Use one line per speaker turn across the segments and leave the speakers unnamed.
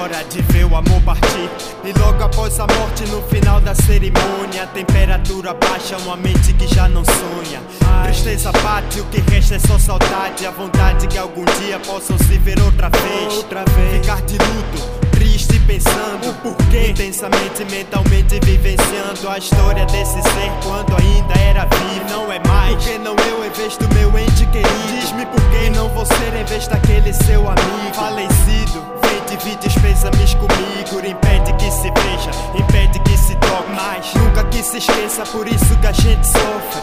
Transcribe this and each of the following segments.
hora de ver o amor partir. E logo após a morte, no final da cerimônia, a temperatura baixa, uma mente que já não sonha. Tristeza bate, o que resta é só saudade. A vontade que algum dia possam se ver outra vez. Ficar de luto, triste pensando o porquê, intensamente, mentalmente vivenciando a história desse ser quando ainda era vivo. Não é mais, porque não eu em vez do meu ente querido. Diz-me porquê não vou ser em vez daquele seu amigo falecido. Vem dividir os pêsames comigo, impede que se veja, impede que se toque mais, nunca que se esqueça, por isso que a gente sofre.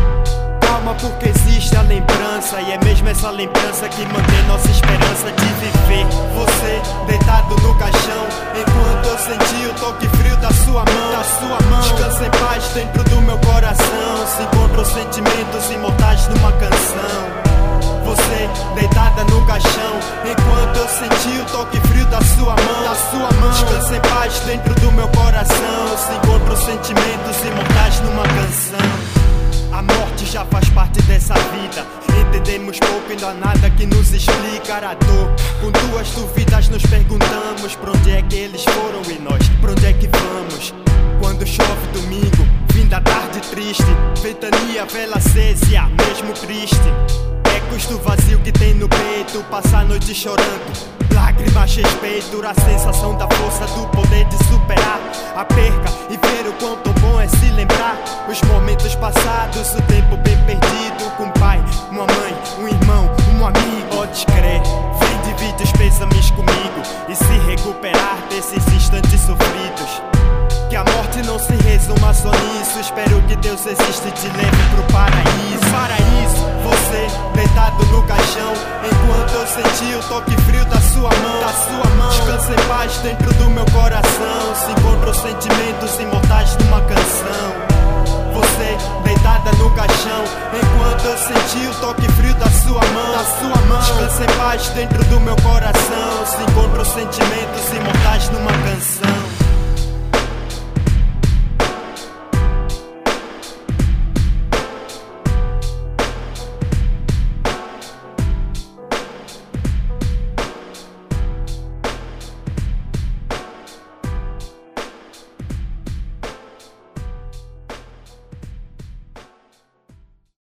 Calma, porque existe a lembrança, e é mesmo essa lembrança que mantém nossa esperança de viver. Você deitado no caixão, enquanto eu senti o toque frio da sua mão. Descansa em paz dentro do meu coração, se encontram sentimentos imortais numa canção. Você deitada no caixão, enquanto eu senti o toque frio da sua mão. Descansa em paz dentro do meu coração, se encontram sentimentos imortais numa canção. A morte já faz parte dessa vida, entendemos pouco e não há nada que nos explicar a dor. Com duas dúvidas nos perguntamos, pra onde é que eles foram e nós, pra onde é que vamos? Quando chove domingo, fim da tarde triste, ventania, vela acesa, mesmo triste. Ecos do vazio que tem no peito, passar a noite chorando, lágrimas, respeito, a sensação da força, do poder de superar a perca e ver o quanto bom é se lembrar os momentos passados, o tempo bem perdido, com um pai, uma mãe, um irmão, um amigo. Podes crer, vem dividir os pêsames comigo e se recuperar desses instantes sofridos. Que a morte não se resuma só nisso, espero que Deus existe e te leve pro paraíso. Você deitado no caixão, enquanto eu senti o toque frio da sua mão. Descansa em paz dentro do meu coração, se encontram sentimentos imortais numa canção. Você deitada no caixão, enquanto eu senti o toque frio da sua mão. Descansa em paz dentro do meu coração, se encontram sentimentos imortais numa canção.